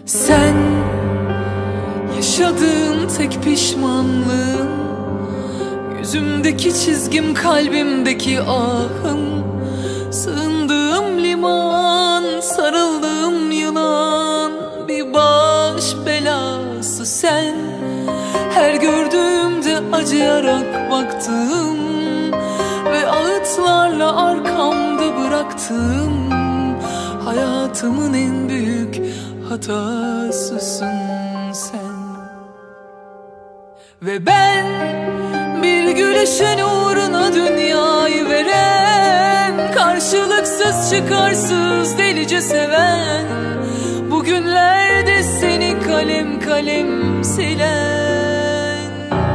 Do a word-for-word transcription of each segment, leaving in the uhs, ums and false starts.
Sen yaşadığın tek pişmanlığın, yüzümdeki çizgim, kalbimdeki ahım, sığındığım liman, sarıldığım yılan, bir baş belası sen. Her gördüğümde acıyarak baktım ve ağıtlarla arkamda bıraktım. Hayatımın en büyük hatasısın sen. Ve ben bir gülüşün uğruna dünyayı veren, karşılıksız çıkarsız delice seven, bugünlerde seni kalem kalem silen.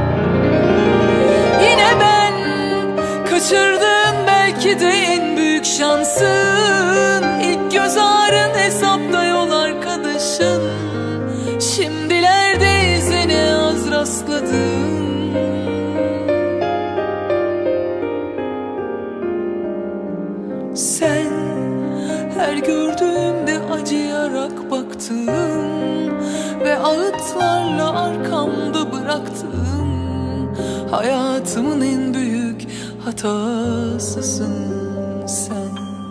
Yine ben kaçırdığın belki de en büyük şansın, ilk göz ağrın hesapta yol arkadaşın, şimdilerde izine az rastladım. Sen her gördüğümde acıyarak baktım ve ağıtlarla arkamda bıraktım. Hayatımın en büyük hatasısın sen.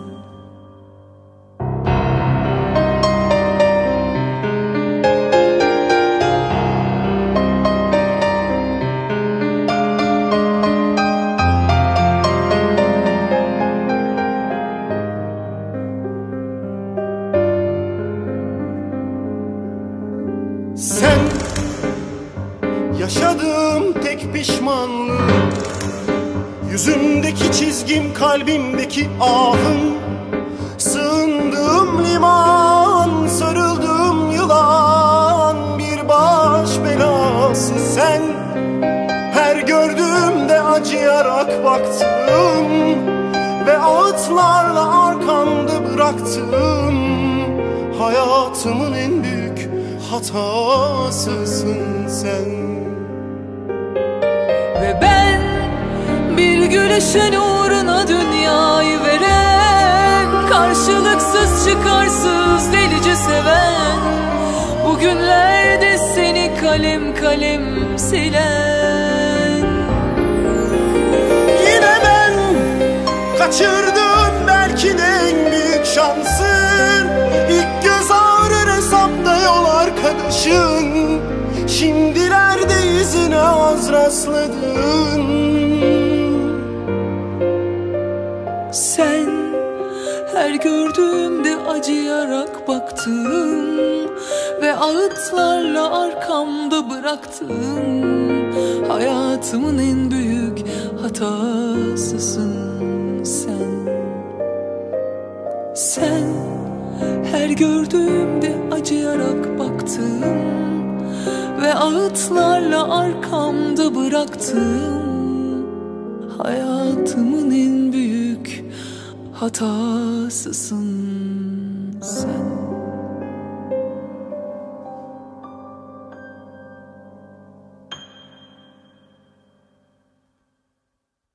Sen yaşadığım tek pişmanlığım, yüzümdeki çizgim, kalbimdeki ahım, sığındığım liman, sarıldığım yılan, bir baş belası sen. Her gördüğümde acıyarak baktım ve ağıtlarla arkamda bıraktım. Hayatımın en büyük hatasısın sen. Ve ben bir gülüşün uğruna dünyayı veren, karşılıksız çıkarsız delice seven, bugünlerde seni kalem kalem silen. Yine ben kaçırdım belki de en büyük şansın, ilk göz ağrır hesapta yol arkadaşın, şimdilerde izine az rastladın. Sen her gördüğümde acıyarak baktım ve ağıtlarla arkamda bıraktım. Hayatımın en büyük hatasısın sen. Sen her gördüğümde acıyarak baktım ve ağıtlarla arkamda bıraktım. Hayatımın en büyük hatasısın